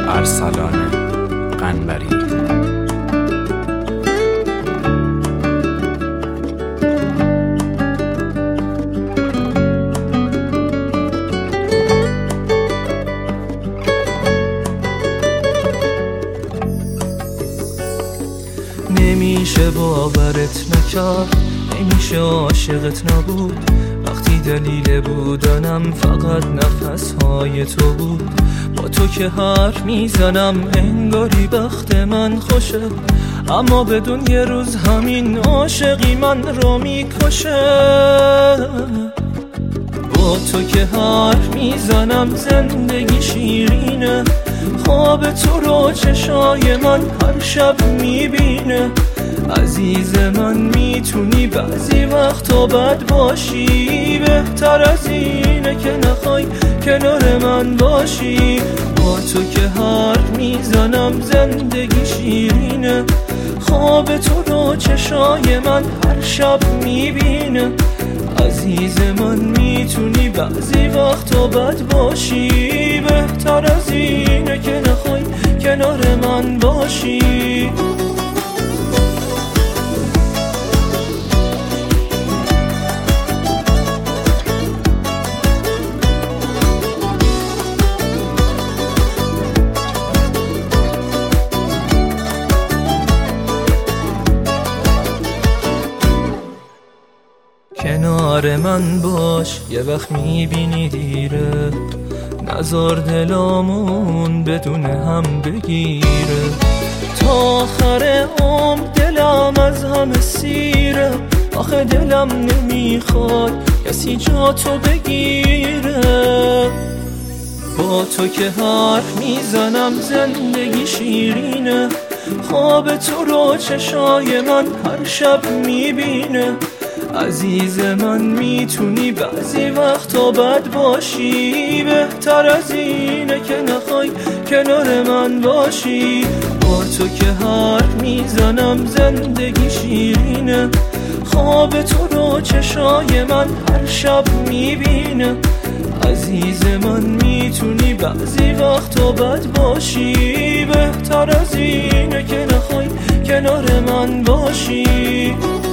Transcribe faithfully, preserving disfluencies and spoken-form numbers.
ارسلان قنبری. نمیشه باورت نکرد، نمیشه عاشقت نبود، وقتی دلیل بودنم فقط نفسهای تو بود. با تو که حرف میزنم انگاری بخت من خوشه، اما بدون یه روز همین عاشقی من رو میکشه. با تو که حرف میزنم زندگی شیرینه، خواب تو رو چشای من هر شب میبینه. عزیز من میتونی بعضی وقتا بد باشی، بهتر از اینه که نخوای کنار من باشی. با تو که حرف میزنم زندگی شیرینه، خواب تو رو چشای من هر شب میبینه. عزیز من میتونی بعضی وقتا بد باشی، بهتر از اینه که نخوای کنار من باشی. کنار من باش، یه وقت میبینی دیره، نزار دلامون بدون هم بگیره. تا آخر عمر دلم از همه سیره، آخه دلم نمیخواد کسی جا تو بگیره. با تو که حرف میزنم زندگی شیرینه، خواب تو رو چشای من هر شب میبینه. عزیز من میتونی بعضی وقتا بد باشی، بهتر از اینه که نخوای کنار من باشی. با تو که حرف میزنم زندگی شیرینه، خواب تو رو چشای من هر شب میبینه. عزیز من میتونی بعضی وقتا بد باشی، بهتر از اینه که نخوای کنار من باشی.